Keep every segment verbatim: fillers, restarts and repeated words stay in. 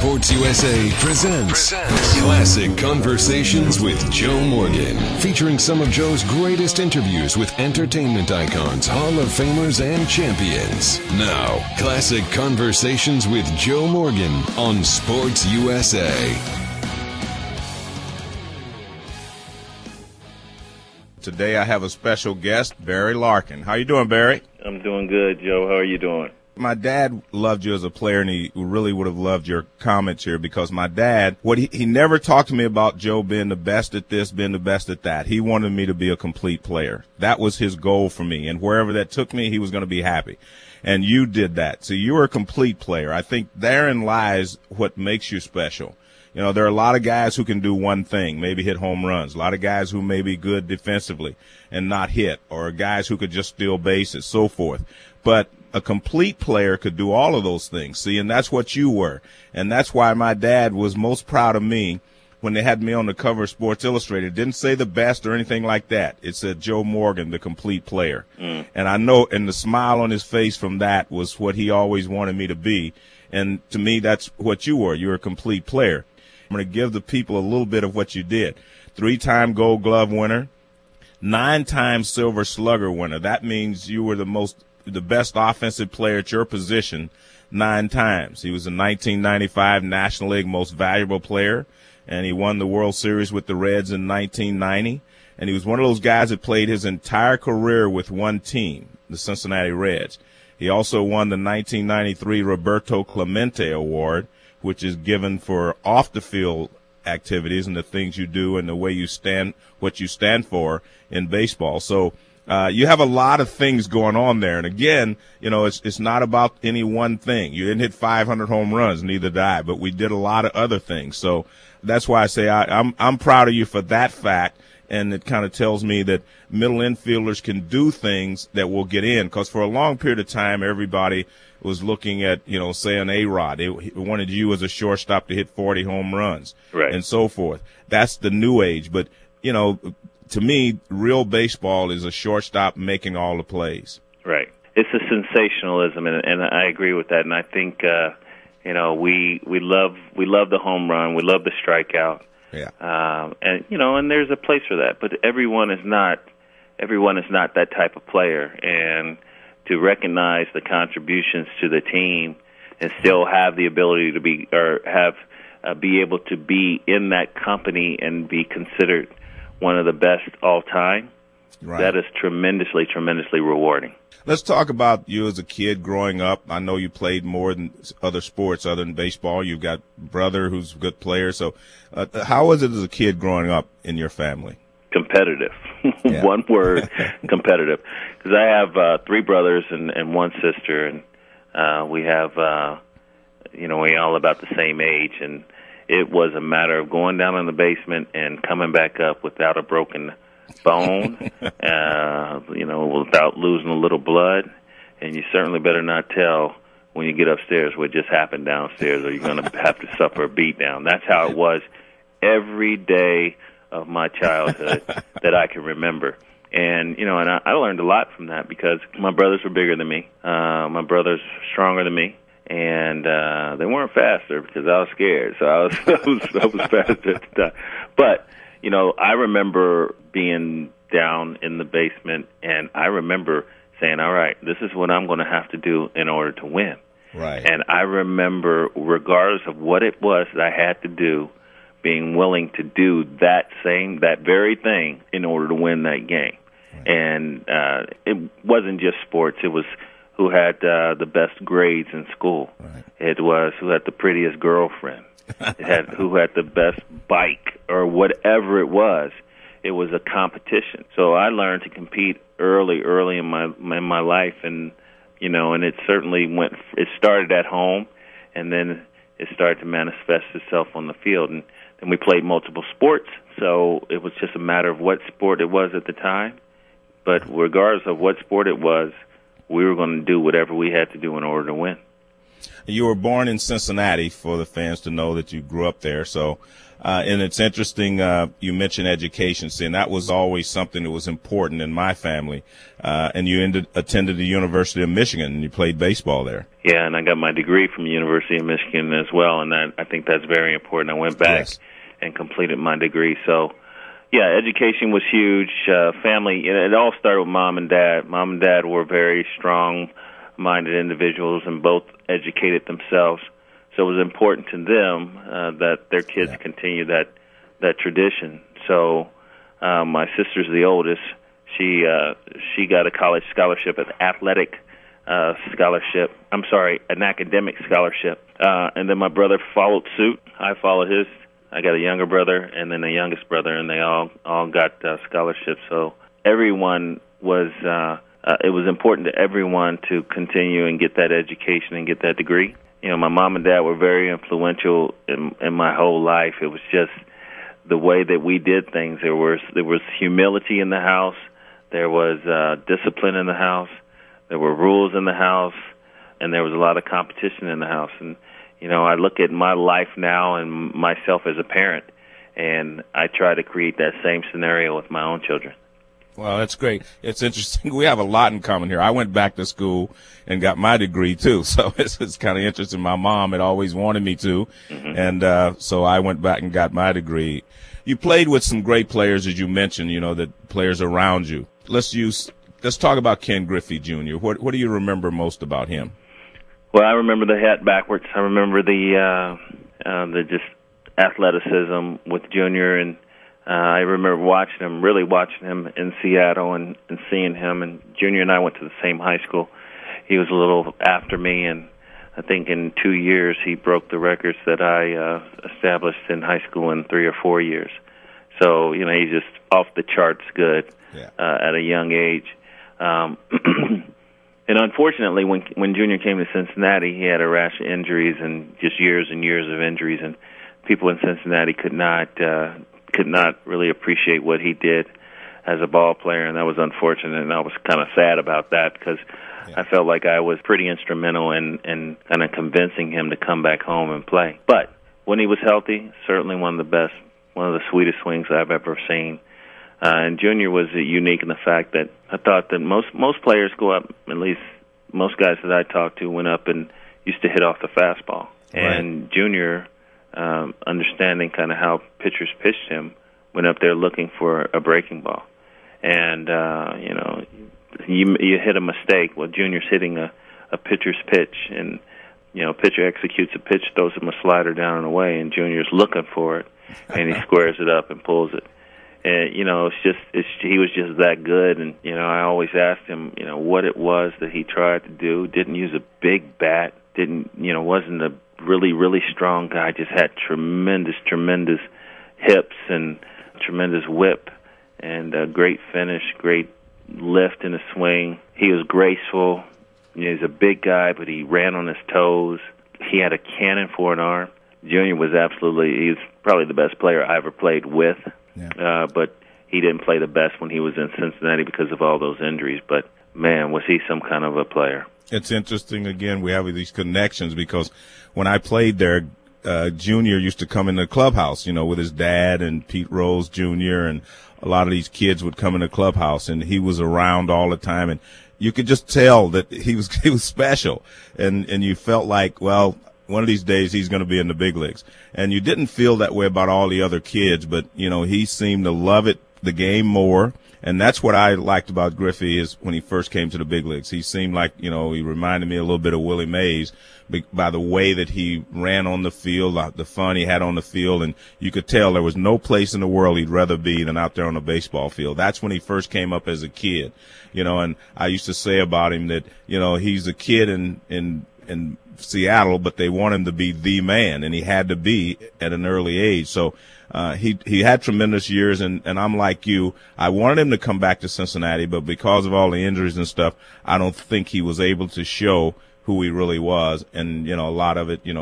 Sports U S A presents, presents Classic Conversations with Joe Morgan, featuring some of Joe's greatest interviews with entertainment icons, Hall of Famers, and champions. Now, Classic Conversations with Joe Morgan on Sports U S A. Today I have a special guest, Barry Larkin. How you doing, Barry? I'm doing good, Joe. How are you doing? My dad loved you as a player, and he really would have loved your comments here because my dad, what he, he never talked to me about Joe being the best at this, being the best at that. He wanted me to be a complete player. That was his goal for me, and wherever that took me, he was going to be happy. And you did that. So you were a complete player. I think therein lies what makes you special. You know, there are a lot of guys who can do one thing, maybe hit home runs. A lot of guys who may be good defensively and not hit, or guys who could just steal bases, so forth. But a complete player could do all of those things, see, and that's what you were. And that's why my dad was most proud of me when they had me on the cover of Sports Illustrated. It didn't say the best or anything like that. It said Joe Morgan, the complete player. Mm. And I know, and the smile on his face from that was what he always wanted me to be. And to me, that's what you were. You're a complete player. I'm going to give the people a little bit of what you did. Three-time Gold Glove winner, nine-time Silver Slugger winner. That means you were the most the best offensive player at your position nine times. He was a nineteen ninety-five National League Most Valuable Player, and he won the World Series with the Reds in nineteen ninety. And he was one of those guys that played his entire career with one team, the Cincinnati Reds. He also won the nineteen ninety-three Roberto Clemente Award, which is given for off-the-field activities and the things you do and the way you stand, what you stand for in baseball. So Uh, you have a lot of things going on there. And again, you know, it's, it's not about any one thing. You didn't hit five hundred home runs, neither did I, but we did a lot of other things. So that's why I say I, I'm, I'm proud of you for that fact. And it kind of tells me that middle infielders can do things that will get in. Cause for a long period of time, everybody was looking at, you know, say an A-Rod. They wanted you as a shortstop to hit forty home runs, right, and so forth. That's the new age. But, you know, to me, real baseball is a shortstop making all the plays. Right. It's a sensationalism, and, and I agree with that. And I think, uh, you know, we we love we love the home run, we love the strikeout. Yeah. Um, and you know, and there's a place for that. But everyone is not everyone is not that type of player. And to recognize the contributions to the team and still have the ability to be or have uh, be able to be in that company and be considered one of the best all time, right, that is tremendously, tremendously rewarding. Let's talk about you as a kid growing up. I know you played more than other sports other than baseball. You've got a brother who's a good player. So uh, how was it as a kid growing up in your family? Competitive. Yeah. One word, competitive. Because I have uh, three brothers and, and one sister, and uh, we have, uh, you know, we're all about the same age, and it was a matter of going down in the basement and coming back up without a broken bone, uh, you know, without losing a little blood. And you certainly better not tell when you get upstairs what just happened downstairs, or you're going to have to suffer a beat down. That's how it was every day of my childhood that I can remember. And, you know, and I, I learned a lot from that because my brothers were bigger than me. Uh, my brothers were stronger than me. And uh, they weren't faster because I was scared, so I was I was, I was faster at the time. But you know, I remember being down in the basement, and I remember saying, "All right, this is what I'm going to have to do in order to win." Right. And I remember, regardless of what it was that I had to do, being willing to do that same, that very thing in order to win that game. Right. And uh, it wasn't just sports; it was who had uh, the best grades in school. Right. It was who had the prettiest girlfriend. It had who had the best bike or whatever it was. It was a competition. So I learned to compete early, early in my in my life, and you know, and it certainly went. It started at home, and then it started to manifest itself on the field. And then we played multiple sports, so it was just a matter of what sport it was at the time. But regardless of what sport it was, we were going to do whatever we had to do in order to win. You were born in Cincinnati, for the fans to know that you grew up there. So, uh, and it's interesting, uh, you mentioned education, see, and that was always something that was important in my family. Uh, and you ended, attended the University of Michigan, and you played baseball there. Yeah, and I got my degree from the University of Michigan as well, and that, I think that's very important. I went back Yes. and completed my degree. So, yeah, education was huge. Uh, family, it, it all started with mom and dad. Mom and dad were very strong-minded individuals and both educated themselves. So it was important to them uh, that their kids Yeah. continue that that tradition. So uh, my sister's the oldest. She uh, she got a college scholarship, an athletic uh, scholarship. I'm sorry, an academic scholarship. Uh, and then my brother followed suit. I followed his. I got a younger brother and then a youngest brother, and they all all got uh, scholarships. So everyone was. Uh, uh, it was important to everyone to continue and get that education and get that degree. You know, my mom and dad were very influential in, in my whole life. It was just the way that we did things. There was there was humility in the house. There was uh, discipline in the house. There were rules in the house, and there was a lot of competition in the house. And you know, I look at my life now and myself as a parent, and I try to create that same scenario with my own children. Well, that's great. It's interesting. We have a lot in common here. I went back to school and got my degree, too. So it's, it's kind of interesting. My mom had always wanted me to. Mm-hmm. And uh, so I went back and got my degree. You played with some great players, as you mentioned, you know, the players around you. Let's use let's talk about Ken Griffey Junior What, what do you remember most about him? Well, I remember the hat backwards. I remember the, uh, uh, the just athleticism with Junior, and Uh, I remember watching him, really watching him in Seattle and, and seeing him. And Junior and I went to the same high school. He was a little after me, and I think in two years he broke the records that I uh, established in high school in three or four years. So, you know, he's just off the charts good yeah. uh, at a young age. Um, and unfortunately, when when Junior came to Cincinnati, he had a rash of injuries and just years and years of injuries, and people in Cincinnati could not uh, could not really appreciate what he did as a ball player, and that was unfortunate, and I was kind of sad about that because yeah. I felt like I was pretty instrumental in, in kind of convincing him to come back home and play. But when he was healthy, certainly one of the best, one of the sweetest swings I've ever seen. Uh, and Junior was unique in the fact that I thought that most most players go up, at least most guys that I talked to went up and used to hit off the fastball. Right. And Junior, um, understanding kind of how pitchers pitched him, went up there looking for a breaking ball. And, uh, you know, you, you hit a mistake. Well, Junior's hitting a, a pitcher's pitch, and, you know, pitcher executes a pitch, throws him a slider down and away, and Junior's looking for it, and he squares it up and pulls it. And, you know, it's just, it's, he was just that good. And, you know, I always asked him, you know, what it was that he tried to do. Didn't use a big bat. Didn't, you know, wasn't a really, really strong guy. Just had tremendous, tremendous hips and tremendous whip and a great finish, great lift in his swing. He was graceful. You know, he's a big guy, but he ran on his toes. He had a cannon for an arm. Junior was absolutely, he was probably the best player I ever played with. Yeah. Uh, but he didn't play the best when he was in Cincinnati because of all those injuries. But, man, was he some kind of a player. It's interesting, again, we have these connections because when I played there, uh, Junior used to come in the clubhouse, you know, with his dad and Pete Rose Junior and a lot of these kids would come in the clubhouse, and he was around all the time. And you could just tell that he was he was special. And, and you felt like, well, one of these days he's going to be in the big leagues. And you didn't feel that way about all the other kids, but, you know, he seemed to love it, the game more. And that's what I liked about Griffey is when he first came to the big leagues. He seemed like, you know, he reminded me a little bit of Willie Mays by the way that he ran on the field, the fun he had on the field. And you could tell there was no place in the world he'd rather be than out there on a baseball field. That's when he first came up as a kid, you know, and I used to say about him that, you know, he's a kid in, in, in Seattle, but they want him to be the man, and he had to be at an early age. So uh, he he had tremendous years, and, and I'm like you. I wanted him to come back to Cincinnati, but because of all the injuries and stuff, I don't think he was able to show who he really was. And, you know, a lot of it, you know,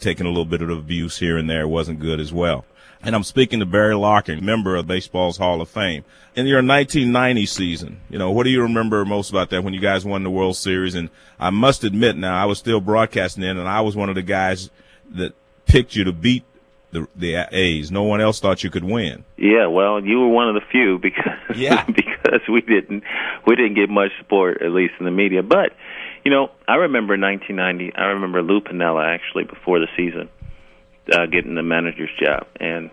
taking a little bit of abuse here and there. It wasn't good as well. And I'm speaking to Barry Larkin, member of baseball's Hall of Fame. In your nineteen ninety season, you know, what do you remember most about that when you guys won the World Series? And I must admit now, I was still broadcasting then, and I was one of the guys that picked you to beat the the A's. No one else thought you could win. Yeah, well, you were one of the few because yeah. because we didn't we didn't get much support, at least in the media. But you know, I remember nineteen ninety. I remember Lou Piniella actually before the season uh, getting the manager's job. And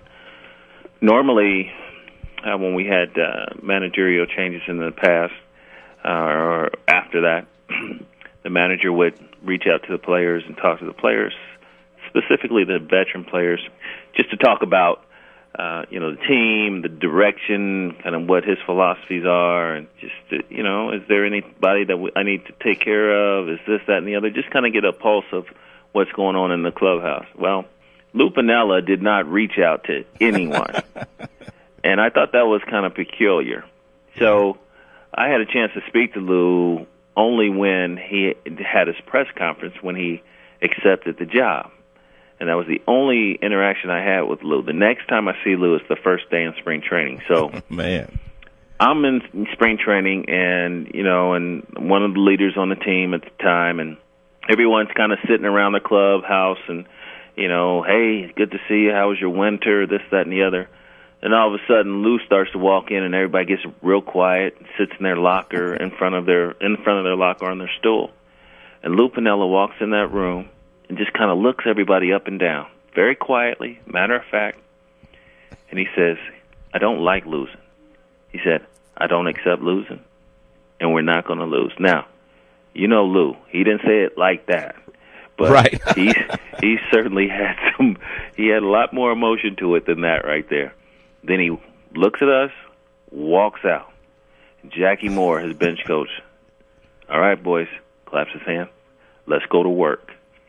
normally, uh, when we had uh, managerial changes in the past uh, or after that, the manager would reach out to the players and talk to the players, specifically the veteran players, just to talk about, uh, you know, the team, the direction, kind of what his philosophies are, and just, to, you know, is there anybody that we, I need to take care of? Is this, that, and the other? Just kind of get a pulse of what's going on in the clubhouse. Well, Lou Piniella did not reach out to anyone, and I thought that was kind of peculiar. So I had a chance to speak to Lou only when he had his press conference when he accepted the job. And that was the only interaction I had with Lou. The next time I see Lou is the first day in spring training. So, man, I'm in spring training, and you know, and one of the leaders on the team at the time, and everyone's kind of sitting around the clubhouse, and you know, hey, good to see you. How was your winter? This, that, and the other. And all of a sudden, Lou starts to walk in, and everybody gets real quiet, and sits in their locker in front of their in front of their locker on their stool. And Lou Piniella walks in that room and just kind of looks everybody up and down, very quietly, matter of fact, and he says, I don't like losing. He said, I don't accept losing, and we're not going to lose. Now, you know Lou, he didn't say it like that, but right. he, he certainly had some, he had a lot more emotion to it than that right there. Then he looks at us, walks out. Jackie Moore, his bench coach, all right, boys, claps his hand, let's go to work.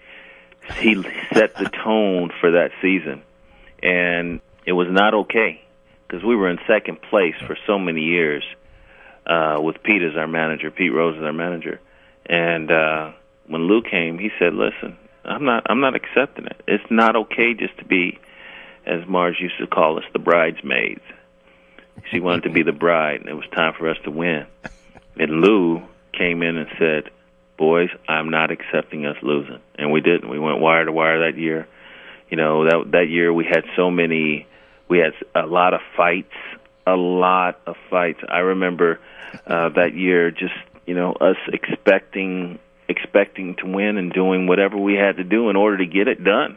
He set the tone for that season, and it was not okay because we were in second place for so many years uh, with Pete as our manager, Pete Rose as our manager. And uh, when Lou came, he said, "Listen, I'm not, I'm not accepting it. It's not okay just to be, as Marge used to call us, the bridesmaids. She wanted to be the bride, and it was time for us to win." And Lou came in and said, boys, I'm not accepting us losing. And we didn't. We went wire to wire that year. You know, that that year we had so many, we had a lot of fights, a lot of fights. I remember uh, that year just, you know, us expecting expecting to win and doing whatever we had to do in order to get it done.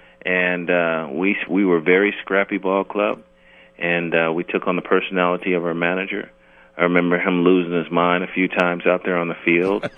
And uh, we we were a very scrappy ball club, and uh, we took on the personality of our manager. I remember him losing his mind a few times out there on the field,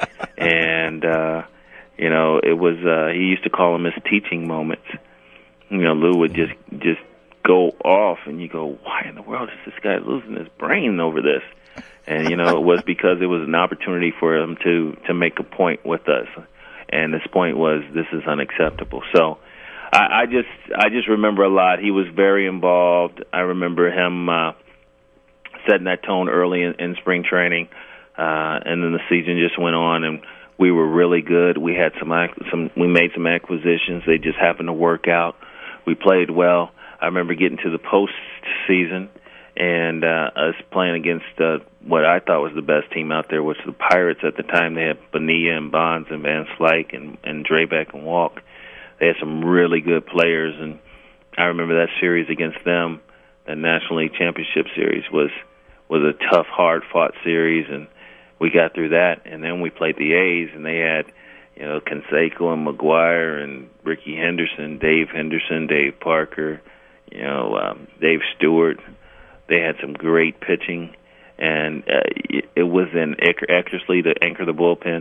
and uh, you know, it was uh, he used to call them his teaching moments. You know, Lou would just just go off, and you go, "Why in the world is this guy losing his brain over this?" And you know, it was because it was an opportunity for him to to make a point with us, and this point was, this is unacceptable. So, I, I just I just remember a lot. He was very involved. I remember him Uh, setting that tone early in, in spring training, uh, and then the season just went on, and we were really good. We had some, some, we made some acquisitions. They just happened to work out. We played well. I remember getting to the postseason and uh, us playing against uh, what I thought was the best team out there, which was the Pirates at the time. They had Bonilla and Bonds and Van Slyke and, and Drabek and Walk. They had some really good players, and I remember that series against them. The National League Championship Series was was a tough, hard-fought series, and we got through that. And then we played the A's, and they had, you know, Canseco and McGuire and Ricky Henderson, Dave Henderson, Dave Parker, you know, um, Dave Stewart. They had some great pitching, and uh, it was in Eckersley to anchor the bullpen.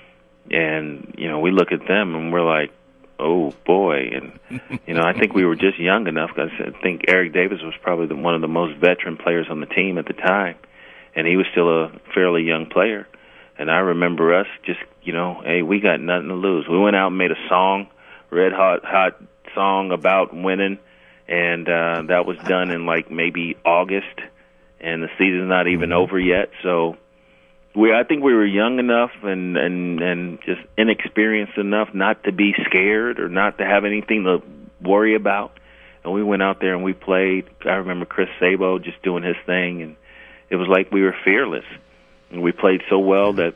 And, you know, we look at them, and we're like, oh, boy. And, you know, I think we were just young enough. I think Eric Davis was probably the, one of the most veteran players on the team at the time, and he was still a fairly young player. And I remember us just, you know, hey, we got nothing to lose. We went out and made a song, red hot, hot song about winning, and uh, that was done in, like, maybe August, and the season's not even over yet. So, we I think we were young enough and, and, and just inexperienced enough not to be scared or not to have anything to worry about. And we went out there and we played. I remember Chris Sabo just doing his thing, and it was like we were fearless. And we played so well that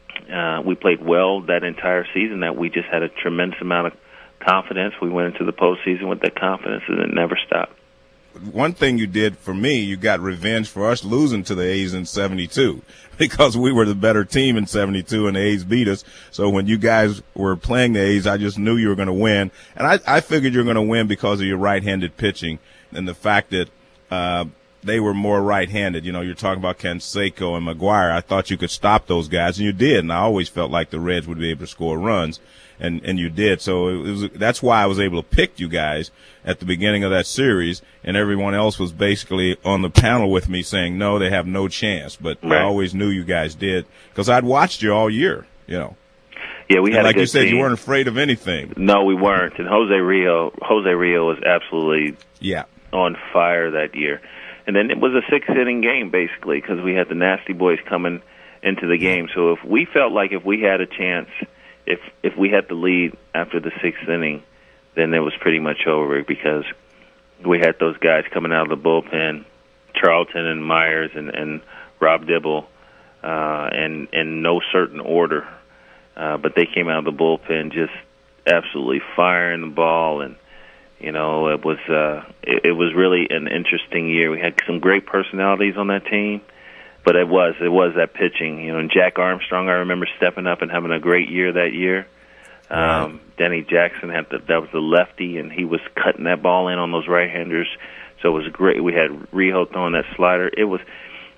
uh, we played well that entire season that we just had a tremendous amount of confidence. We went into the postseason with that confidence, and it never stopped. One thing you did for me, you got revenge for us losing to the A's in seventy-two because we were the better team in seventy-two and the A's beat us. So when you guys were playing the A's, I just knew you were going to win. And I, I figured you were going to win because of your right-handed pitching and the fact that uh, they were more right-handed. You know, you're talking about Canseco and McGuire. I thought you could stop those guys, and you did. And I always felt like the Reds would be able to score runs. And, and you did. So it was, that's why I was able to pick you guys at the beginning of that series, and everyone else was basically on the panel with me saying, no, they have no chance. But right. I always knew you guys did because I'd watched you all year, you know. Yeah, we had and like a good you said, team. You weren't afraid of anything. No, we weren't. And Jose Rio, Jose Rio was absolutely yeah. on fire that year. And then it was a six-inning game, basically, because we had the Nasty Boys coming into the game. So if we felt like if we had a chance – If if we had the lead after the sixth inning, then it was pretty much over because we had those guys coming out of the bullpen, Charlton and Myers and, and Rob Dibble, uh, and in no certain order. Uh, but they came out of the bullpen just absolutely firing the ball, and you know it was uh, it, it was really an interesting year. We had some great personalities on that team. But it was, it was that pitching, you know, and Jack Armstrong, I remember stepping up and having a great year that year. Um, right. Denny Jackson, had the, that was the lefty, and he was cutting that ball in on those right-handers. So it was great. We had Rijo throwing that slider. It was,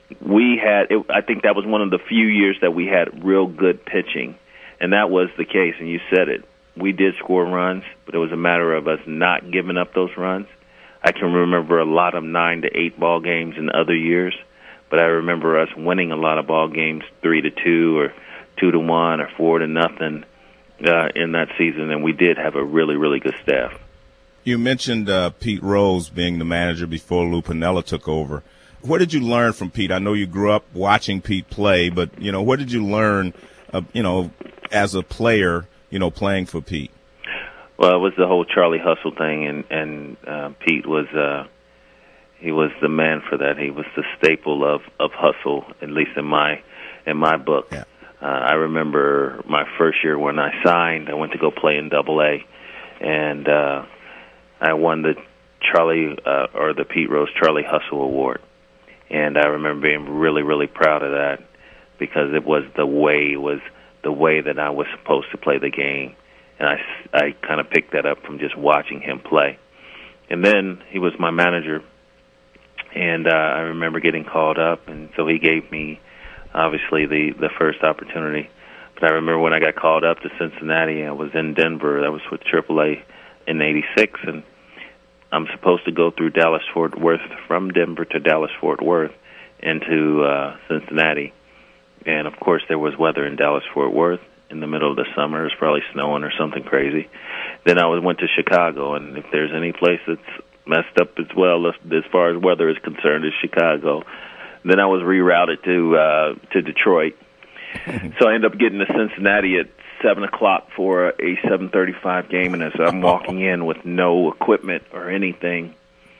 we had, it, I think that was one of the few years that we had real good pitching. And that was the case, and you said it. We did score runs, but it was a matter of us not giving up those runs. I can remember a lot of nine to eight ball games in other years. But I remember us winning a lot of ball games, three to two, or two to one, or four to nothing, uh, in that season. And we did have a really, really good staff. You mentioned uh, Pete Rose being the manager before Lou Piniella took over. What did you learn from Pete? I know you grew up watching Pete play, but you know, what did you learn, uh, you know, as a player, you know, playing for Pete? Well, it was the whole Charlie Hustle thing, and and uh, Pete was. Uh, He was the man for that. He was the staple of, of hustle, at least in my in my book. Yeah. Uh, I remember my first year when I signed, I went to go play in Double A, and uh, I won the Charlie uh, or the Pete Rose Charlie Hustle Award. And I remember being really, really proud of that because it was the way it was the way that I was supposed to play the game, and I I kind of picked that up from just watching him play. And then he was my manager. And uh, I remember getting called up, and so he gave me, obviously, the, the first opportunity. But I remember when I got called up to Cincinnati, I was in Denver. That was with triple A in eighty-six, and I'm supposed to go through Dallas-Fort Worth, from Denver to Dallas-Fort Worth into uh, Cincinnati. And, of course, there was weather in Dallas-Fort Worth in the middle of the summer. It was probably snowing or something crazy. Then I was, went to Chicago, and if there's any place that's messed up as well as, as far as weather is concerned is Chicago. Then I was rerouted to uh, to Detroit. So I ended up getting to Cincinnati at seven o'clock for a seven thirty-five game, and as I'm walking in with no equipment or anything,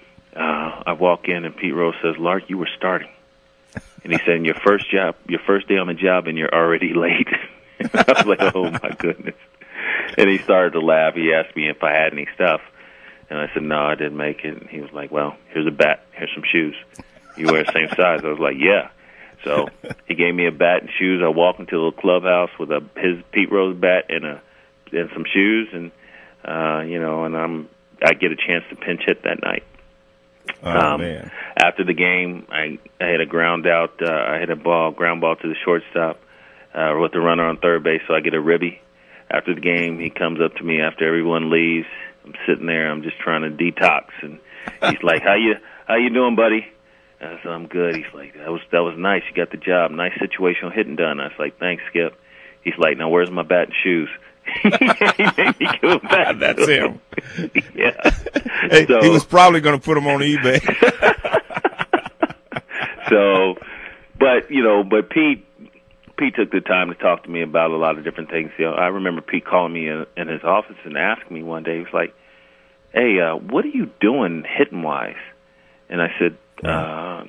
uh, I walk in and Pete Rose says, "Lark, you were starting." And he said, "Your first job, your first day on the job, and you're already late." I was like, "Oh my goodness!" And he started to laugh. He asked me if I had any stuff. And I said, "No, I didn't make it." And he was like, "Well, here's a bat. Here's some shoes. You wear the same size." I was like, "Yeah." So he gave me a bat and shoes. I walked into the clubhouse with a his Pete Rose bat and a and some shoes, and uh, you know, and I'm I get a chance to pinch hit that night. Oh, um, man. After the game, I I had a ground out. Uh, I hit a ball, ground ball to the shortstop uh, with the runner on third base, so I get a ribby. After the game, he comes up to me after everyone leaves. I'm sitting there. I'm just trying to detox, and he's like, "How you how you doing, buddy?" And I said, "I'm good." He's like, "That was that was nice. You got the job. Nice situational hitting done." I was like, "Thanks, Skip." He's like, "Now where's my bat and shoes?" He made me give him back. That's him. Yeah. Hey, so, he was probably going to put them on eBay. So, but you know, but Pete, Pete took the time to talk to me about a lot of different things. You know, I remember Pete calling me in, in his office and asking me one day, he was like, hey, uh, what are you doing hitting-wise? And I said, uh,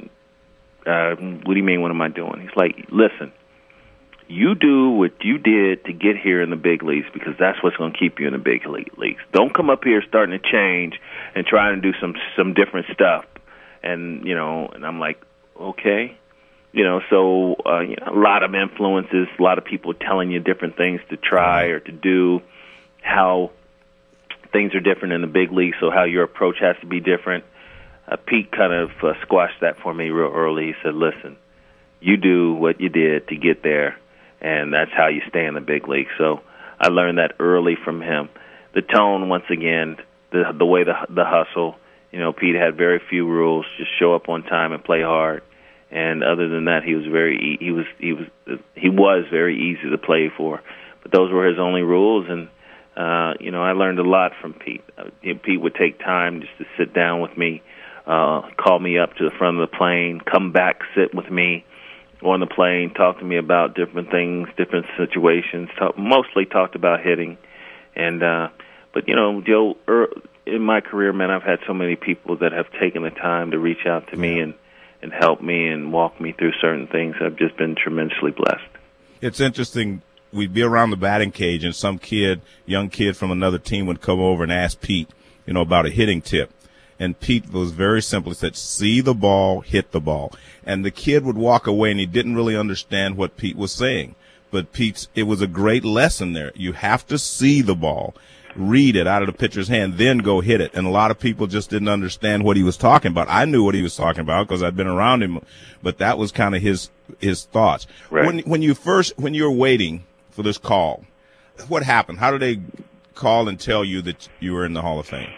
uh, what do you mean, what am I doing? He's like, listen, you do what you did to get here in the big leagues because that's what's going to keep you in the big leagues. Don't come up here starting to change and trying to do some some different stuff. And, you know, and I'm like, okay. You know, so uh, you know, a lot of influences, a lot of people telling you different things to try or to do, how things are different in the big league, so how your approach has to be different. Uh, Pete kind of uh, squashed that for me real early. He said, listen, you do what you did to get there, and that's how you stay in the big league. So I learned that early from him. The tone, once again, the the way the the hustle. You know, Pete had very few rules. Just show up on time and play hard. And other than that, he was very he was he was he was very easy to play for. But those were his only rules, and uh, you know, I learned a lot from Pete. Uh, Pete would take time just to sit down with me, uh, call me up to the front of the plane, come back, sit with me on the plane, talk to me about different things, different situations. Talk, mostly talked about hitting, and uh, but you know, Joe, er, in my career, man, I've had so many people that have taken the time to reach out to me and. and help me and walk me through certain things. I've just been tremendously blessed. It's interesting. We'd be around the batting cage, and some kid, young kid from another team would come over and ask Pete, you know, about a hitting tip. And Pete was very simple. He said, see the ball, hit the ball. And the kid would walk away, and he didn't really understand what Pete was saying. But Pete's, it was a great lesson there. You have to see the ball, read it out of the pitcher's hand, then go hit it. And a lot of people just didn't understand what he was talking about. I knew what he was talking about because I'd been around him, but that was kind of his his thoughts. Right. When when you first when you were waiting for this call, what happened? How did they call and tell you that you were in the Hall of Fame?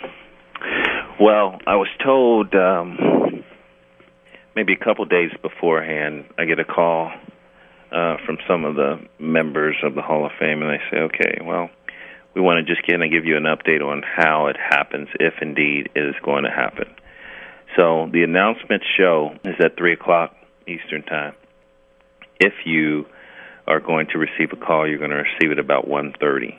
Well, I was told um, maybe a couple days beforehand. I get a call uh, from some of the members of the Hall of Fame, and they say, "Okay, well, we want to just kind of give you an update on how it happens, if indeed it is going to happen." So the announcement show is at three o'clock Eastern Time. If you are going to receive a call, you're going to receive it about one thirty.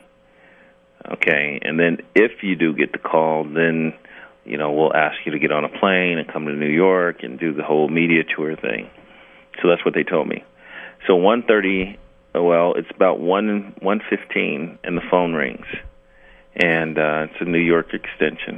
Okay, and then if you do get the call, then, you know, we'll ask you to get on a plane and come to New York and do the whole media tour thing. So that's what they told me. So one thirty. Well, it's about one one fifteen, and the phone rings, and uh, it's a New York extension,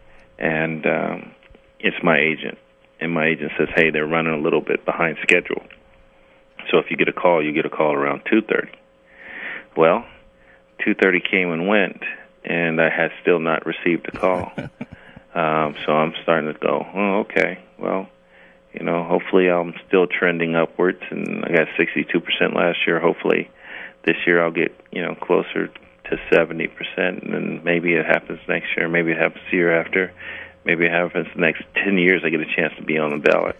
and um, it's my agent, and my agent says, "Hey, they're running a little bit behind schedule, so if you get a call, you get a call around two thirty." Well, two thirty came and went, and I had still not received a call, um, so I'm starting to go, "Oh, okay, well." You know, hopefully I'm still trending upwards, and I got sixty-two percent last year. Hopefully this year I'll get, you know, closer to seventy percent, and then maybe it happens next year, maybe it happens the year after, maybe it happens the next ten years I get a chance to be on the ballot.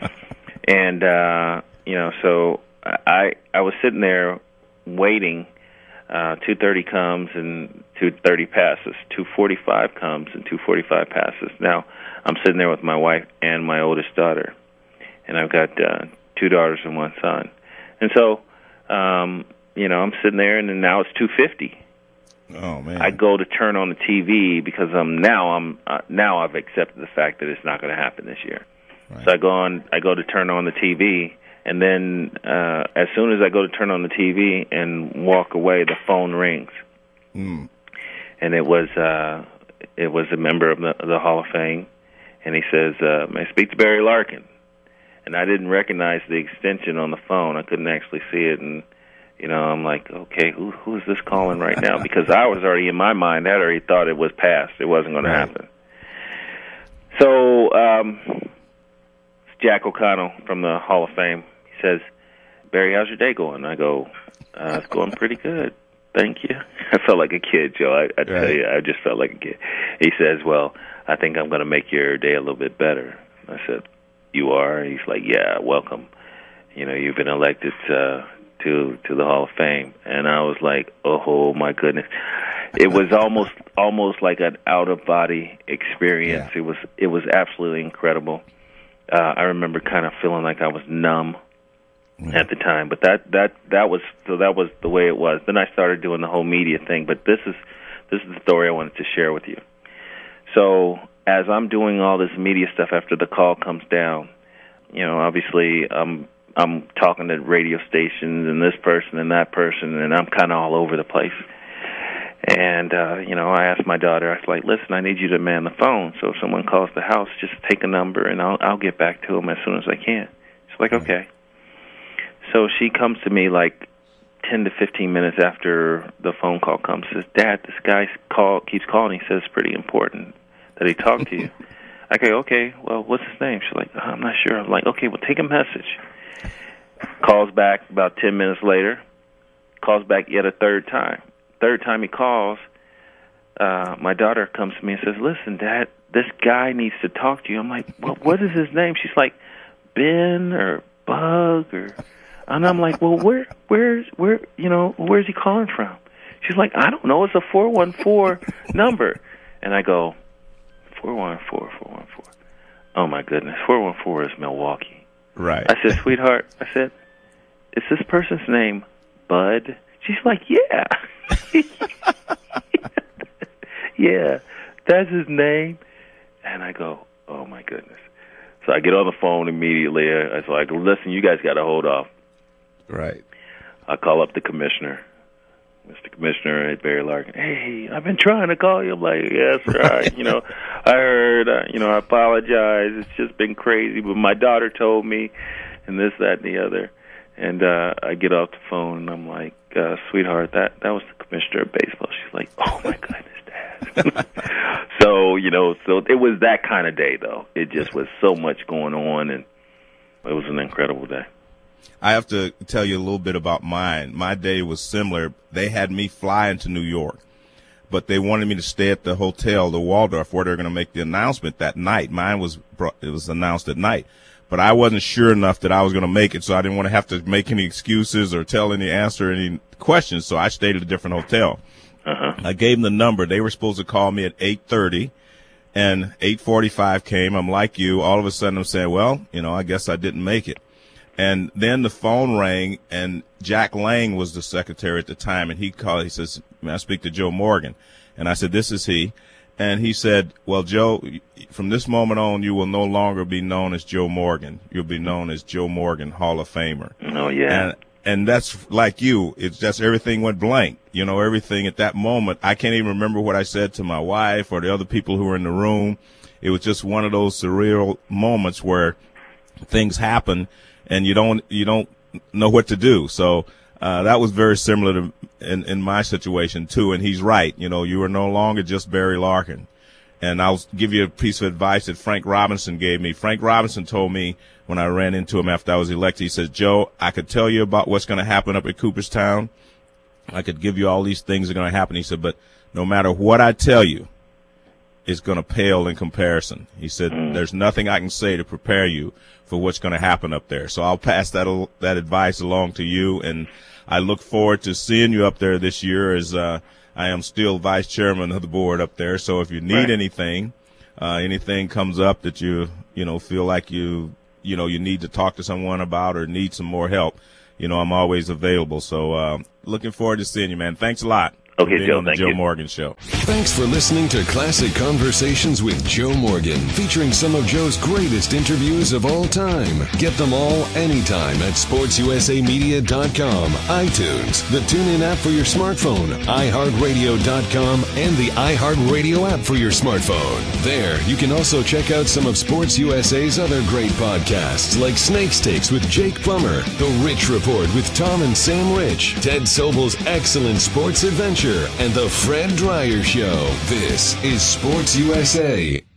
and, uh, you know, so I I was sitting there waiting. Uh, two thirty comes and two thirty passes. two forty-five comes and two forty-five passes. Now, I'm sitting there with my wife and my oldest daughter, and I've got uh, two daughters and one son. And so, um, you know, I'm sitting there, and then now it's two fifty. Oh man! I go to turn on the T V because I'm now I'm uh, now I've accepted the fact that it's not going to happen this year. Right. So I go on. I go to turn on the T V. And then uh, as soon as I go to turn on the T V and walk away, the phone rings. Mm. And it was uh, it was a member of the, the Hall of Fame, and he says, uh, "May I speak to Barry Larkin?" And I didn't recognize the extension on the phone. I couldn't actually see it, and you know, I'm like, okay, who who is this calling right now? Because I was already in my mind, I already thought it was past. It wasn't going right. to happen. So um, Jack O'Connell from the Hall of Fame. He says, "Barry, how's your day going?" I go, uh, "It's going pretty good, thank you." I felt like a kid, Joe. I, I tell right. you, I just felt like a kid. He says, "Well, I think I'm going to make your day a little bit better." I said, "You are?" He's like, "Yeah, welcome. You know, you've been elected uh, to to the Hall of Fame." And I was like, "Oh my goodness!" It was almost almost like an out of body experience. Yeah. It was it was absolutely incredible. Uh, I remember kind of feeling like I was numb. mm. at the time. But that that that was so that was the way it was. Then I started doing the whole media thing. But this is this is the story I wanted to share with you. So as I'm doing all this media stuff after the call comes down, you know, obviously I'm I'm talking to radio stations and this person and that person, and I'm kind of all over the place. And, uh, you know, I asked my daughter, I was like, listen, I need you to man the phone. So if someone calls the house, just take a number, and I'll I'll get back to them as soon as I can. She's like, okay. So she comes to me like ten to fifteen minutes after the phone call comes, says, Dad, this guy call, keeps calling. He says it's pretty important that he talk to you. I go, okay, well, what's his name? She's like, oh, I'm not sure. I'm like, okay, well, take a message. Calls back about ten minutes later. Calls back yet a third time. Third time he calls, uh, my daughter comes to me and says, listen, Dad, this guy needs to talk to you. I'm like, well, what is his name? She's like, Ben or Bug or, and I'm like, well, where, where's, where, you know, where's he calling from? She's like, I don't know. It's a four one four number. And I go, four one four, four one four. Oh my goodness, four one four is Milwaukee. Right. I said, sweetheart, I said, is this person's name Bud? She's like, yeah. Yeah, that's his name. And I go, oh, my goodness. So I get on the phone immediately. I was like, listen, you guys got to hold off. Right. I call up the commissioner, Mister Commissioner at Barry Larkin. Hey, I've been trying to call you. I'm like, yes, right. You know, I heard, uh, you know, I apologize. It's just been crazy. But my daughter told me and this, that, and the other. And uh, I get off the phone, and I'm like, uh, sweetheart, that, that was the commissioner of baseball. She's like, oh, my goodness, Dad. So, you know, so it was that kind of day, though. It just was so much going on, and it was an incredible day. I have to tell you a little bit about mine. My day was similar. They had me fly into New York, but they wanted me to stay at the hotel, the Waldorf, where they're going to make the announcement that night. Mine was brought, it was announced at night. But I wasn't sure enough that I was going to make it, so I didn't want to have to make any excuses or tell any answer any questions, so I stayed at a different hotel. Uh-huh. I gave them the number. They were supposed to call me at eight thirty, and eight forty-five came. I'm like you. All of a sudden I'm saying, well, you know, I guess I didn't make it. And then the phone rang, and Jack Lang was the secretary at the time, and he called. He says, may I speak to Joe Morgan? And I said, this is he. And he said, well, Joe, from this moment on, you will no longer be known as Joe Morgan. You'll be known as Joe Morgan, Hall of Famer. Oh, yeah. And, and that's like you. It's just everything went blank. You know, everything at that moment. I can't even remember what I said to my wife or the other people who were in the room. It was just one of those surreal moments where things happen and you don't, you don't know what to do. So, Uh, that was very similar to in, in my situation too, and he's right. You know, you are no longer just Barry Larkin. And I'll give you a piece of advice that Frank Robinson gave me. Frank Robinson told me when I ran into him after I was elected, he says, Joe, I could tell you about what's going to happen up at Cooperstown. I could give you all these things that are going to happen. He said, but no matter what I tell you, it's going to pale in comparison. He said, there's nothing I can say to prepare you for what's going to happen up there. So I'll pass that that advice along to you, and I look forward to seeing you up there this year as uh, I am still vice chairman of the board up there. So if you need right. anything, uh, anything comes up that you, you know, feel like you, you know, you need to talk to someone about or need some more help, you know, I'm always available. So uh, looking forward to seeing you, man. Thanks a lot. Okay, Joe, on the thank Joe you. Morgan Show. Thanks for listening to Classic Conversations with Joe Morgan, featuring some of Joe's greatest interviews of all time. Get them all anytime at sports u s a media dot com, iTunes, the TuneIn app for your smartphone, i heart radio dot com, and the iHeartRadio app for your smartphone. There, you can also check out some of Sports U S A's other great podcasts like Snake Stakes with Jake Plummer, The Rich Report with Tom and Sam Rich, Ted Sobel's Excellent Sports Adventure, and The Fred Dryer Show. This is Sports U S A.